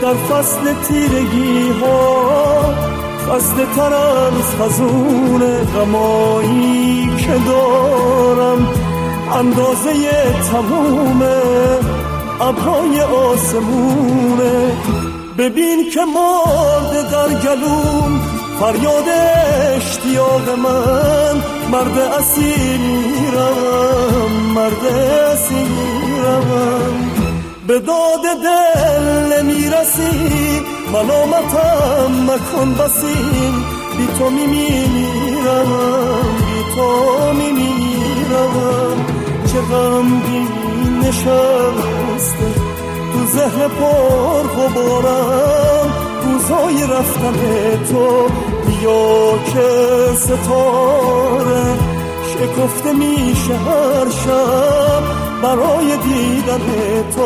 در فصل تیرگی ها خسته تر از خزون غمایی که دارم، اندازه تموم ابرهای آسمونه. ببین که مرده در گلوم فریاد اشتیاق من، مرد اسیرم، مرد اسیرم. به داد دل نمیرسی، ملامتم مکن بسی، بی تو میمیرم، بی تو میمیرم. چه غمگین نشسته تو ذهن پر غبارم روزای رفتن تو. بیا که ستاره شکفته میشه هر شب برای دیدن تو.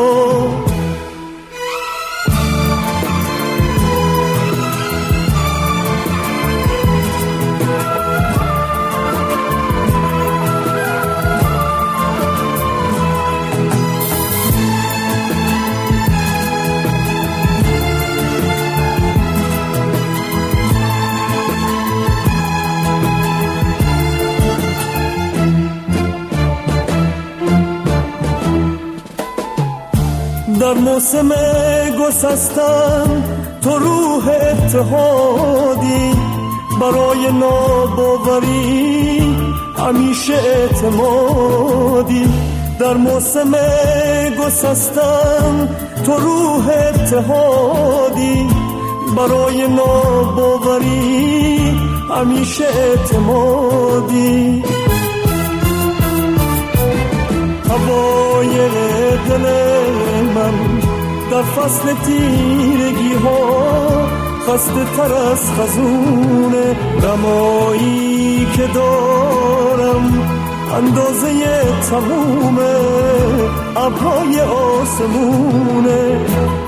در موسم گسستن تو روح اتحادی، برای ناباوری همیشه اعتمادی. در موسم گسستن تو روح اتحادی، برای ناباوری همیشه اعتمادی. هوای دل من در فصل تیرگی ها خسته تر از خزون غمایی که دارم، اندازه تموم ابرهای آسمونه.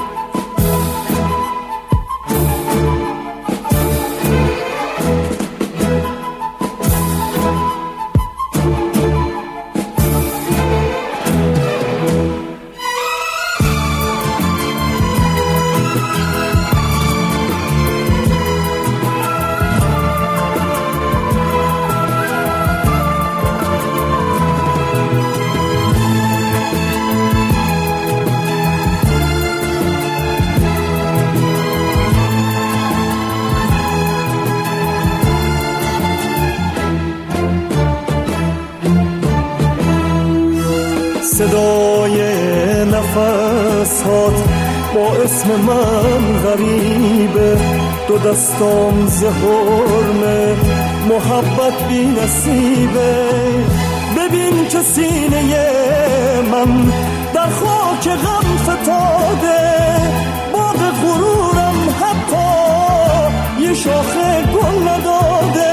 صدای نفسات با اسم من غریبه، دو دستام زهرمه محبت بی نصیبه. ببین که سینه من در خاک غم فتاده، باغ غرورم حتی یه شاخه گل نداده.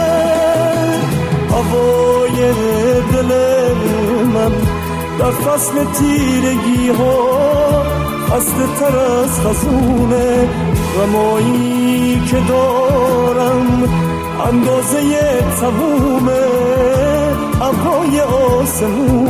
هوای دل من در فصل تیرگی ها خسته تر از خزون غمایی که دارم، اندازه تموم ابرهای آسمون.